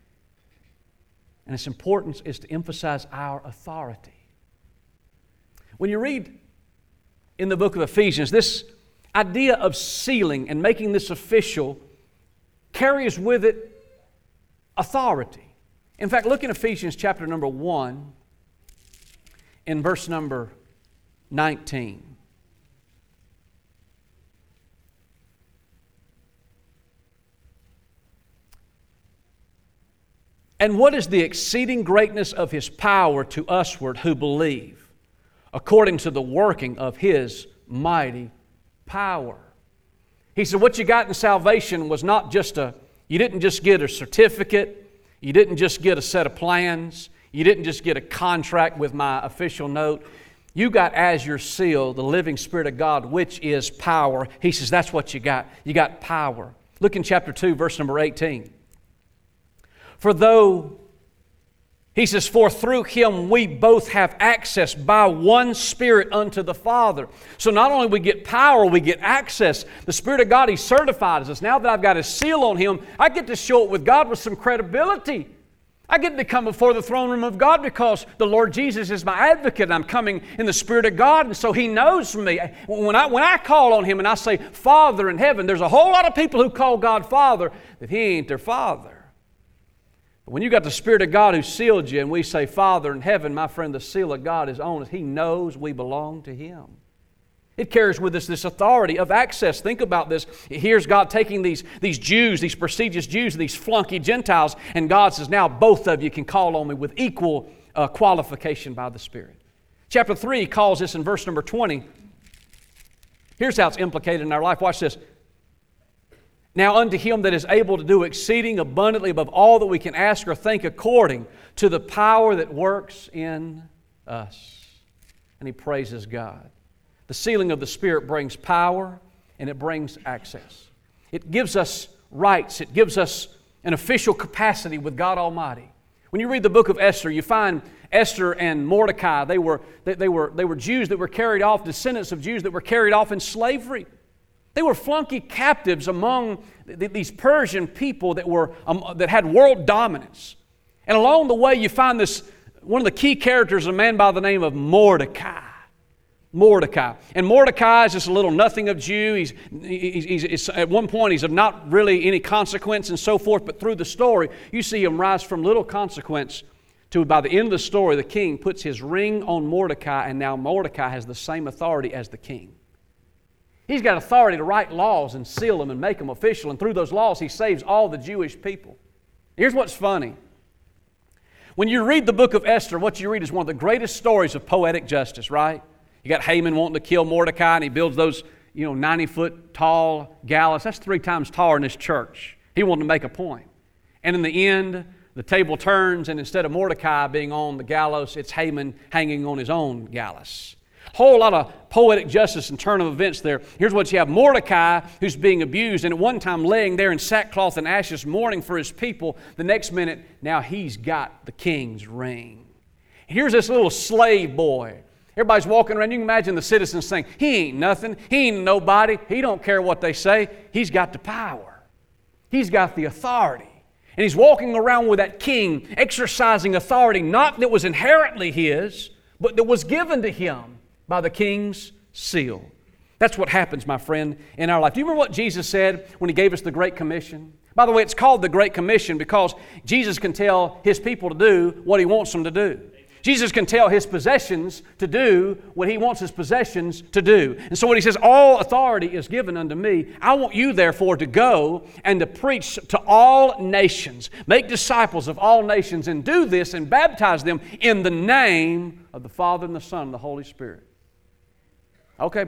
and its importance is to emphasize our authority. When you read in the book of Ephesians, this idea of sealing and making this official carries with it authority. In fact, look in Ephesians chapter number 1, in verse number 19. And what is the exceeding greatness of His power to usward who believe, according to the working of His mighty power? He said, what you got in salvation was not just you didn't just get a certificate, you didn't just get a set of plans, you didn't just get a contract with my official note. You got as your seal the living Spirit of God, which is power. He says that's what you got. You got power. Look in chapter 2, verse number 18. For though He says, for through Him we both have access by one Spirit unto the Father. So not only we get power, we get access. The Spirit of God, He certifies us. Now that I've got His seal on Him, I get to show it with God with some credibility. I get to come before the throne room of God because the Lord Jesus is my advocate. I'm coming in the Spirit of God, and so He knows me. When I call on Him and I say, Father in heaven, there's a whole lot of people who call God Father, that He ain't their Father. But when you got the Spirit of God who sealed you, and we say, Father in heaven, my friend, the seal of God is on us. He knows we belong to Him. It carries with us this authority of access. Think about this. Here's God taking these Jews, these prestigious Jews, these flunky Gentiles, and God says, now both of you can call on me with equal qualification by the Spirit. Chapter 3 calls this in verse number 20. Here's how it's implicated in our life. Watch this. Now unto Him that is able to do exceeding abundantly above all that we can ask or think, according to the power that works in us. And he praises God. The sealing of the Spirit brings power and it brings access. It gives us rights. It gives us an official capacity with God Almighty. When you read the book of Esther, you find Esther and Mordecai. They were Jews that were carried off, descendants of Jews that were carried off in slavery. They were flunky captives among these Persian people that had world dominance. And along the way, you find one of the key characters, a man by the name of Mordecai. Mordecai. And Mordecai is just a little nothing of Jew. He's at one point, he's of not really any consequence and so forth, but through the story, you see him rise from little consequence to, by the end of the story, the king puts his ring on Mordecai, and now Mordecai has the same authority as the king. He's got authority to write laws and seal them and make them official, and through those laws, he saves all the Jewish people. Here's what's funny. When you read the book of Esther, what you read is one of the greatest stories of poetic justice, right? You got Haman wanting to kill Mordecai, and he builds those 90-foot tall gallows. That's 3 times taller than this church. He wanted to make a point. And in the end, the table turns, and instead of Mordecai being on the gallows, it's Haman hanging on his own gallows. Whole lot of poetic justice and turn of events there. Here's what you have. Mordecai, who's being abused, and at one time laying there in sackcloth and ashes, mourning for his people. The next minute, now he's got the king's ring. Here's this little slave boy. Everybody's walking around. You can imagine the citizens saying, he ain't nothing. He ain't nobody. He don't care what they say. He's got the power. He's got the authority. And he's walking around with that king, exercising authority, not that was inherently his, but that was given to him by the king's seal. That's what happens, my friend, in our life. Do you remember what Jesus said when He gave us the Great Commission? By the way, it's called the Great Commission because Jesus can tell His people to do what He wants them to do. Jesus can tell His possessions to do what He wants His possessions to do. And so when He says, all authority is given unto me, I want you therefore to go and to preach to all nations, make disciples of all nations, and do this and baptize them in the name of the Father and the Son and the Holy Spirit. Okay.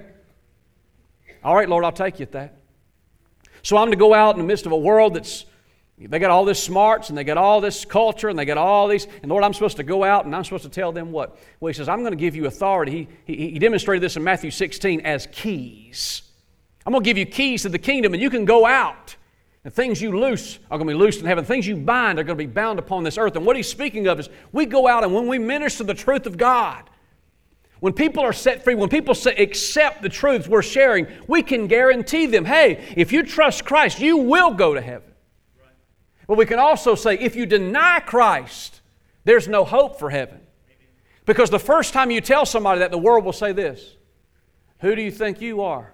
All right, Lord, I'll take you at that. So I'm to go out in the midst of a world they got all this smarts and they got all this culture and they got all these. And Lord, I'm supposed to go out and I'm supposed to tell them what? Well, He says, I'm going to give you authority. He demonstrated this in Matthew 16 as keys. I'm going to give you keys to the kingdom, and you can go out. And things you loose are going to be loosed in heaven. Things you bind are going to be bound upon this earth. And what He's speaking of is we go out, and when we minister the truth of God, when people are set free, when people accept the truths we're sharing, we can guarantee them, hey, if you trust Christ, you will go to heaven. But we can also say, if you deny Christ, there's no hope for heaven. Because the first time you tell somebody that, the world will say this: who do you think you are?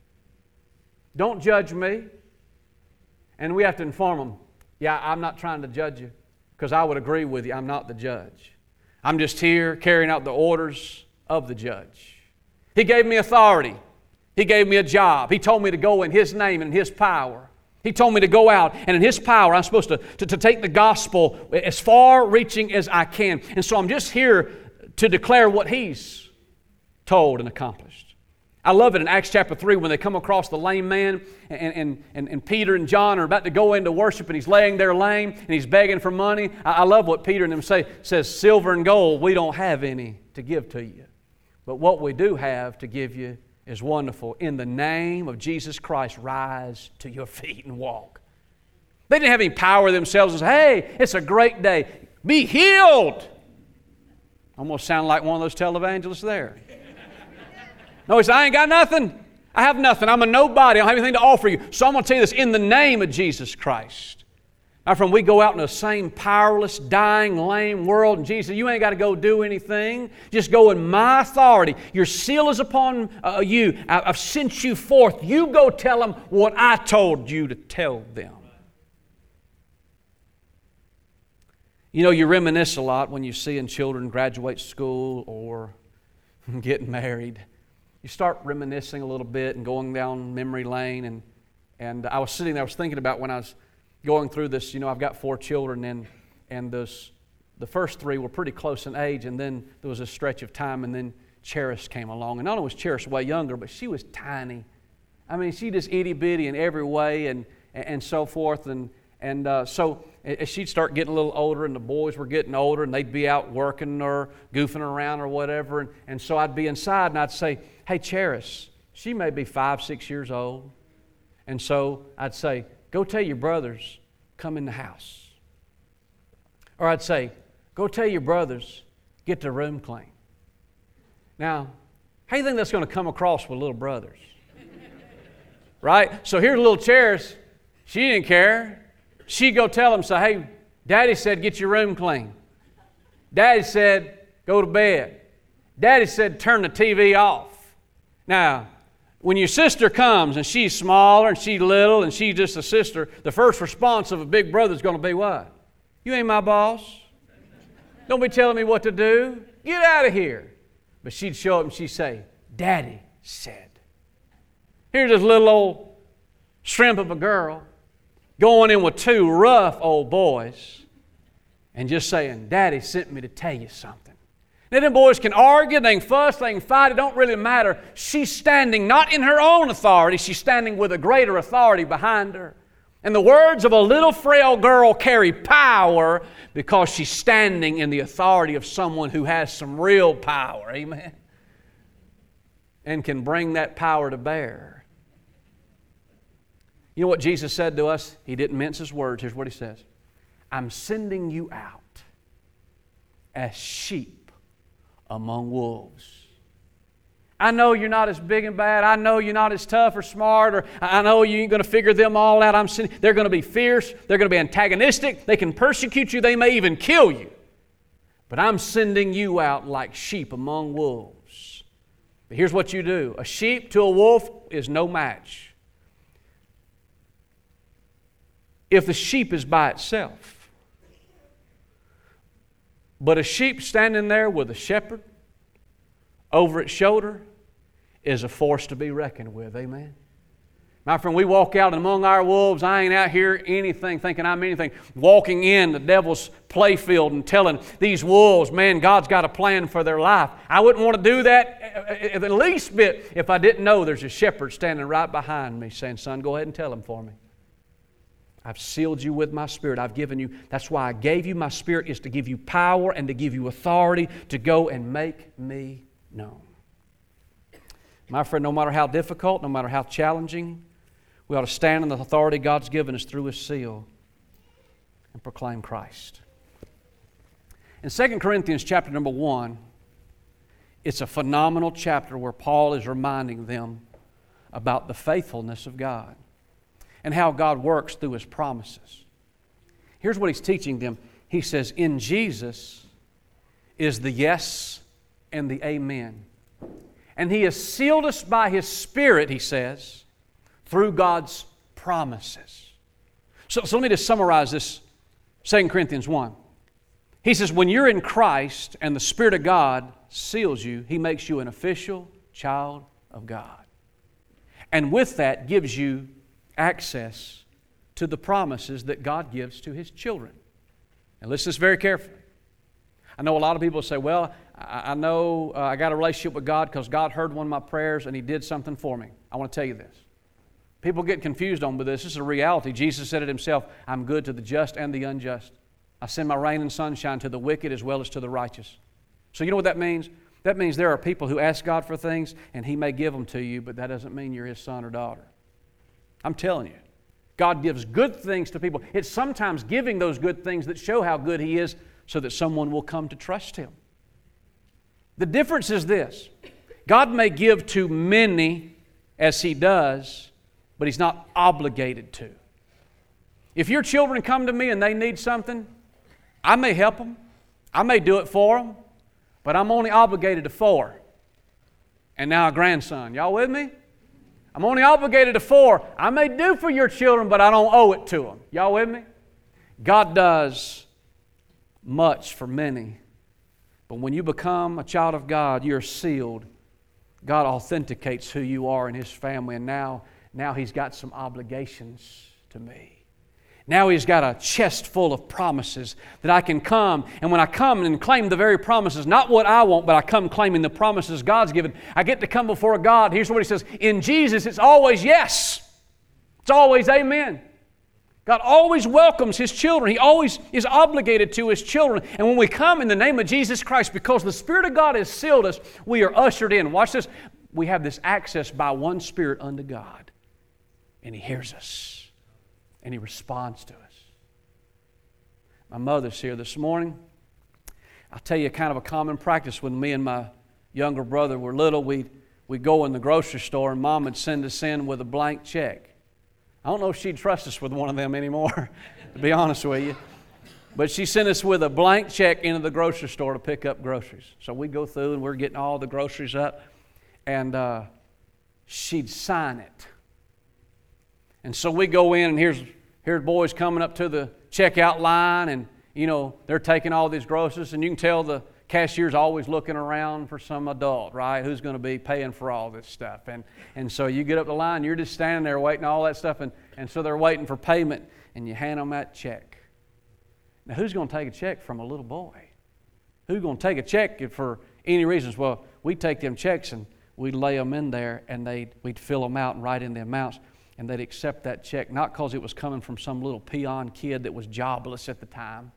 Don't judge me. And we have to inform them, yeah, I'm not trying to judge you, because I would agree with you, I'm not the judge. I'm just here carrying out the orders of the judge. He gave me authority. He gave me a job. He told me to go in His name and His power. He told me to go out, and in His power, I'm supposed to take the gospel as far-reaching as I can. And so I'm just here to declare what He's told and accomplished. I love it in Acts chapter 3 when they come across the lame man, and Peter and John are about to go into worship, and he's laying there lame, and he's begging for money. I love what Peter and them says, silver and gold, we don't have any to give to you. But what we do have to give you is wonderful. In the name of Jesus Christ, rise to your feet and walk. They didn't have any power themselves and say, hey, it's a great day. Be healed. Almost sound like one of those televangelists there. No, he said, I ain't got nothing. I have nothing. I'm a nobody. I don't have anything to offer you. So I'm going to tell you this, in the name of Jesus Christ. My friend, we go out in the same powerless, dying, lame world, and Jesus said, you ain't got to go do anything. Just go in my authority. Your seal is upon you. I've sent you forth. You go tell them what I told you to tell them. You know, you reminisce a lot when you're seeing children graduate school or get married. You start reminiscing a little bit and going down memory lane. And I was sitting there, I was thinking about when I was going through this, you know, I've got 4 children, and the first 3 were pretty close in age, and then there was a stretch of time, and then Cheris came along. And not only was Cheris way younger, but she was tiny. I mean, she just itty-bitty in every way and so forth. So as she'd start getting a little older and the boys were getting older and they'd be out working or goofing around or whatever. And so I'd be inside and I'd say, hey, Cheris, she may be 5, 6 years old. And so I'd say, go tell your brothers, come in the house. Or I'd say, go tell your brothers, get their room clean. Now, how do you think that's going to come across with little brothers? Right? So here's little Cheris. She didn't care. She'd go tell them, say, hey, Daddy said get your room clean. Daddy said go to bed. Daddy said turn the TV off. Now, when your sister comes and she's smaller and she's little and she's just a sister, the first response of a big brother is going to be what? You ain't my boss. Don't be telling me what to do. Get out of here. But she'd show up and she'd say, Daddy said. Here's this little old shrimp of a girl going in with 2 rough old boys and just saying, Daddy sent me to tell you something. Now, them boys can argue, they can fuss, they can fight, it don't really matter. She's standing not in her own authority, she's standing with a greater authority behind her. And the words of a little frail girl carry power because she's standing in the authority of someone who has some real power, amen? And can bring that power to bear. You know what Jesus said to us? He didn't mince His words. Here's what He says. I'm sending you out as sheep among wolves. I know you're not as big and bad. I know you're not as tough or smart, or I know you ain't going to figure them all out. They're going to be fierce. They're going to be antagonistic. They can persecute you. They may even kill you. But I'm sending you out like sheep among wolves. But here's what you do. A sheep to a wolf is no match. If the sheep is by itself, but a sheep standing there with a shepherd over its shoulder is a force to be reckoned with, amen? My friend, we walk out among our wolves. I ain't out here thinking I'm anything. Walking in the devil's playfield and telling these wolves, man, God's got a plan for their life. I wouldn't want to do that the least bit if I didn't know there's a shepherd standing right behind me saying, son, go ahead and tell them for me. I've sealed you with my Spirit. I've given you, that's why I gave you my Spirit, is to give you power and to give you authority to go and make me known. My friend, no matter how difficult, no matter how challenging, we ought to stand in the authority God's given us through His seal and proclaim Christ. In 2 Corinthians chapter number 1, it's a phenomenal chapter where Paul is reminding them about the faithfulness of God and how God works through His promises. Here's what he's teaching them. He says, in Jesus is the yes and the amen. And He has sealed us by His Spirit, he says, through God's promises. So let me just summarize this, 2 Corinthians 1. He says, when you're in Christ and the Spirit of God seals you, He makes you an official child of God. And with that gives you access to the promises that God gives to His children. And listen to this very carefully. I know a lot of people say, well, I know I got a relationship with God because God heard one of my prayers and He did something for me. I want to tell you this. People get confused on with this. This is a reality. Jesus said it Himself, I'm good to the just and the unjust. I send my rain and sunshine to the wicked as well as to the righteous. So you know what that means? That means there are people who ask God for things and He may give them to you, but that doesn't mean you're His son or daughter. I'm telling you, God gives good things to people. It's sometimes giving those good things that show how good He is so that someone will come to trust Him. The difference is this. God may give to many as He does, but He's not obligated to. If your children come to me and they need something, I may help them. I may do it for them, but I'm only obligated to 4. And now a grandson. Y'all with me? I'm only obligated to 4. I may do for your children, but I don't owe it to them. Y'all with me? God does much for many. But when you become a child of God, you're sealed. God authenticates who you are in His family, and now He's got some obligations to me. Now He's got a chest full of promises that I can come, and when I come and claim the very promises, not what I want, but I come claiming the promises God's given, I get to come before God. Here's what He says, in Jesus it's always yes. It's always amen. God always welcomes His children. He always is obligated to His children. And when we come in the name of Jesus Christ, because the Spirit of God has sealed us, we are ushered in. Watch this. We have this access by one Spirit unto God. And He hears us. And He responds to us. My mother's here this morning. I'll tell you kind of a common practice when me and my younger brother were little. We'd go in the grocery store and Mom would send us in with a blank check. I don't know if she'd trust us with one of them anymore, to be honest with you. But she sent us with a blank check into the grocery store to pick up groceries. So we'd go through and we're getting all the groceries up. And she'd sign it. And so we go in and here's boys coming up to the checkout line, and they're taking all these groceries, and you can tell the cashier's always looking around for some adult, right? Who's going to be paying for all this stuff. And so you get up the line, you're just standing there waiting all that stuff, and so they're waiting for payment, and you hand them that check. Now who's going to take a check from a little boy? Who's going to take a check for any reasons? Well, we'd take them checks and we'd lay them in there, and we'd fill them out and write in the amounts. And they'd accept that check, not because it was coming from some little peon kid that was jobless at the time,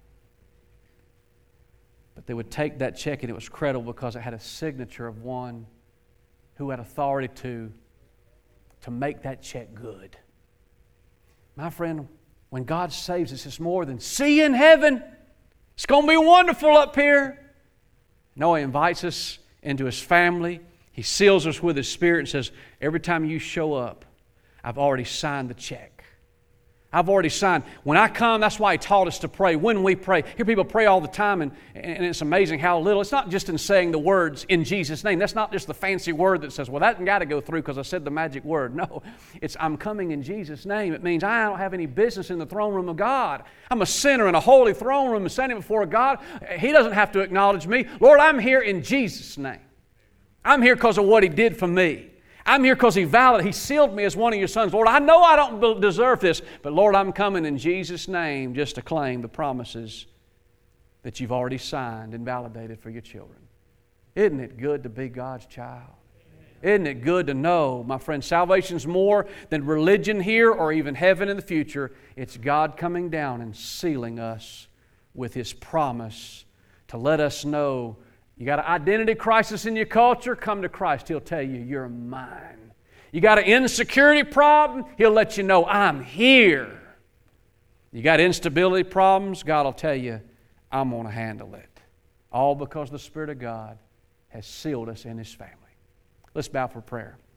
but they would take that check and it was credible because it had a signature of one who had authority to make that check good. My friend, when God saves us, it's more than see you in heaven. It's going to be wonderful up here. No, He invites us into His family. He seals us with His Spirit and says, every time you show up, I've already signed the check. I've already signed. When I come, that's why He taught us to pray. When we pray, hear people pray all the time, and it's amazing how little. It's not just in saying the words in Jesus' name. That's not just the fancy word that says, well, that got to go through because I said the magic word. No, it's I'm coming in Jesus' name. It means I don't have any business in the throne room of God. I'm a sinner in a holy throne room and standing before God. He doesn't have to acknowledge me. Lord, I'm here in Jesus' name. I'm here because of what He did for me. I'm here because He sealed me as one of your sons. Lord, I know I don't deserve this, but Lord, I'm coming in Jesus' name just to claim the promises that You've already signed and validated for your children. Isn't it good to be God's child? Isn't it good to know, my friend, salvation's more than religion here or even heaven in the future. It's God coming down and sealing us with His promise to let us know you got an identity crisis in your culture, come to Christ. He'll tell you, you're mine. You got an insecurity problem, He'll let you know, I'm here. You got instability problems, God will tell you, I'm going to handle it. All because the Spirit of God has sealed us in His family. Let's bow for prayer.